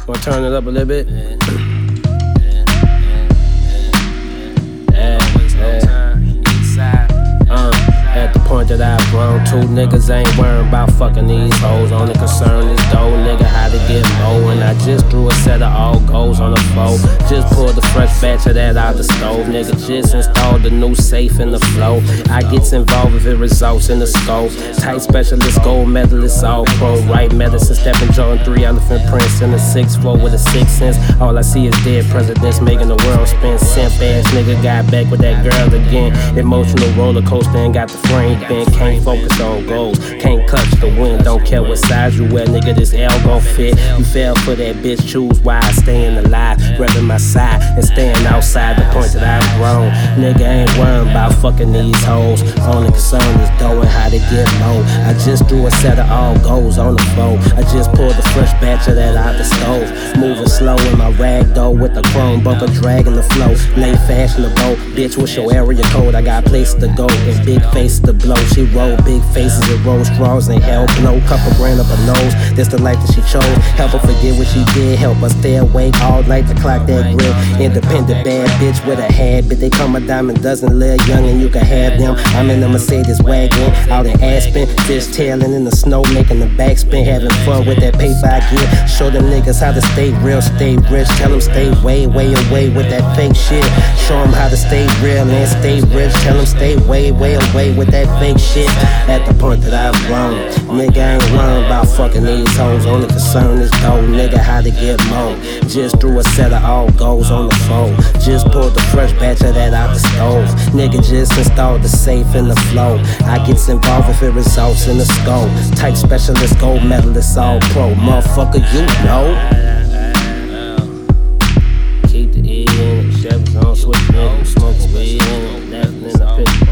Wanna turn it up a little bit? At the point that I've grown, two niggas ain't worrying about fucking these hoes. Only concern is dough, nigga, how to get more. And I just threw a set of all goals on the floor. Just pulled the fresh batch of that out the stove. Nigga just installed the new safe in the flow. I gets involved if it results in the scope. Tight specialist, gold medalist, all pro. Right medicine, stepping Jordan 3 elephant prints in the 6th floor with a 6th sense. All I see is dead presidents making the world spin. Simp ass nigga got back with that girl again. Emotional roller coaster and got the frame bent. Can't focus on goals, can't clutch the wind. Don't care what size you wear, nigga, this L gon' fit. You fell for that bitch, choose wise. Staying alive, grabbing my side and staying outside the point that I've grown. Nigga ain't worrying about fucking these hoes. Only concern is dough and how to get low. I just threw a set of all goals on the floor. I just pulled the fresh batch of that out the stove. Moving slow in my rag though with the chrome bumper dragging the flow. Late fashionable, bitch, what's your area code? I got places to go and big face to blow. She roll big faces and roll straws and hell blow. Couple grand up her nose, this the life that she chose. Help her forget what she did, help her stay awake all night to clock that grip. Independent bad bitch with a habit. They come a dime a dozen, little young and you can have them. I'm in the Mercedes wagon, out in Aspen, fish tailing in the snow, making the backspin, having fun with that paper I get. Show them niggas how to stay real, stay rich. Tell them stay way, way away with that fake shit. Show them how to stay real and stay rich. Tell them stay way, way away with that fake shit. At the point that I've grown, nigga ain't worrying about fucking these hoes. Only concern is dough, nigga, how to get more. Just threw a set of all goals on the floor. Just pulled the fresh batch of that out the stove. Nigga just installed the safe in the flow. I gets involved if it results in the scope. Type specialist, gold medalist, all pro. Motherfucker, you know. Keep the E in it, Chevy's on switch, nigga, smoke weed in it, nothing in the pit.